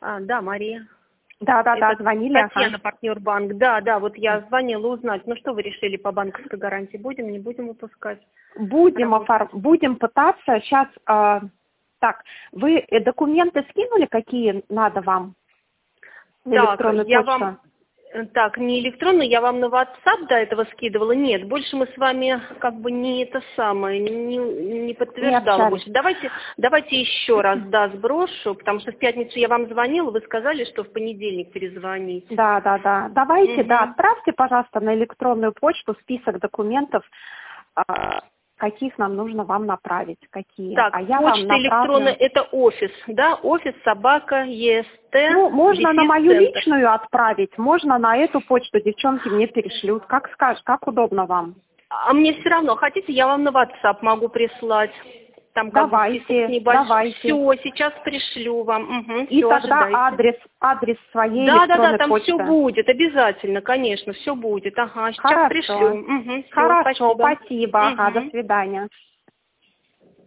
Да, Мария. Да, Это звонили. Татьяна, партнер-банк. Да, вот я звонила узнать. Ну что вы решили по банковской гарантии? Будем, не будем выпускать? Будем пытаться. Сейчас, так, вы документы скинули, какие надо вам? На электронную почту? Так, не электронно, я вам на WhatsApp до этого скидывала. Нет, больше мы с вами как бы не подтверждала больше. Давайте еще раз, сброшу, потому что в пятницу я вам звонила, вы сказали, что в понедельник перезвоните. Да. Давайте, отправьте, пожалуйста, на электронную почту список документов, каких нам нужно вам направить, какие. Так, почта электронная, это офис, да? Офис _EST. Ну, можно на мою личную отправить, можно на эту почту, девчонки мне перешлют. Как скажешь, как удобно вам. А мне все равно, хотите, я вам на WhatsApp могу прислать. Там давайте. Все, сейчас пришлю вам. И все, тогда ожидайте. адрес своей электронной там почты. все будет, обязательно, конечно, все будет. Ага, сейчас Хорошо. пришлю. Хорошо, спасибо. Спасибо. До свидания.